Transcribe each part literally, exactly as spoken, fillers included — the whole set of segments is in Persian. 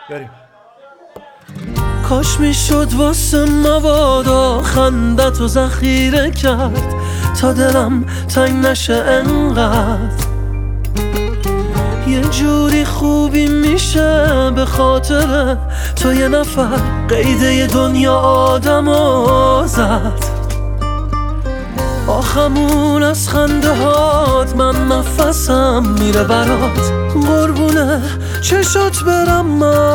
بریم. کاش میشد واسه مبادا خندت و ذخیره کرد تا دلم تنگ نشه انقدر. یه جوری خوبی میشه به خاطر تو یه نفر قیده دنیا آدمو زد. آخمون از خنده هات من نفسم میره برات، قربونه چشات برم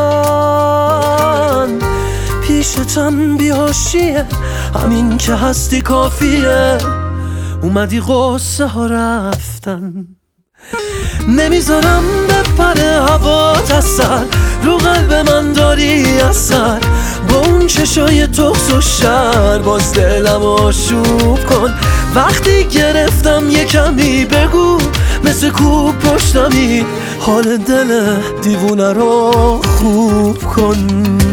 من. پیشتم بیهاشیه همین که هستی کافیه، اومدی قصه ها رفتن. نمیذارم بپره هوات از سر، رو قلب من داری اثر. با اون چشای تخس و شر باز دلم آشوب کن. وقتی گرفتم یه کمی بگو مثل کوب پشتمی، حال دل دیوونه رو خوب کن.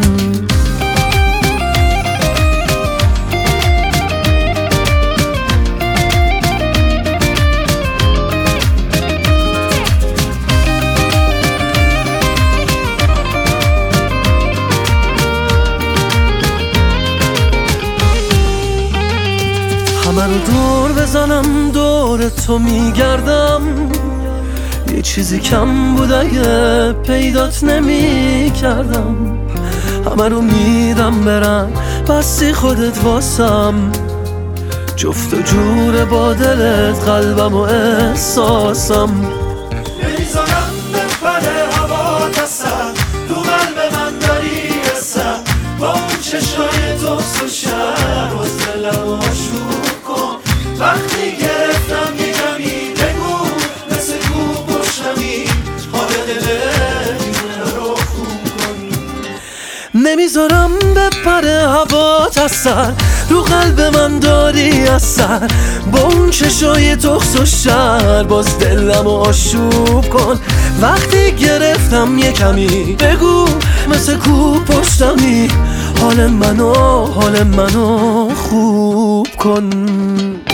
همه رو دور بزنم دور تو میگردم، یه چیزی کم بود اگه پیدات نمی کردم. همه رو میدم برم بستی خودت واسم، جفت و جور با دلت قلبم و احساسم. نمیذارم بپره هوات از سر، رو قلب من داری اثر. با اون چشای تخس و شر باز دلم آشوب کن. وقتی گرفتم یه کمی بگو مثل کوب پشتمی، حال دل دیوونه رو خوب کن. نمیذارم بپره هوات از سر، رو قلب من داری اثر. با اون چشای تخس و شر باز دلم آشوب کن. وقتی گرفتم یه کمی بگو مثل کوب پشتمی، حال منو حال منو خوب کن.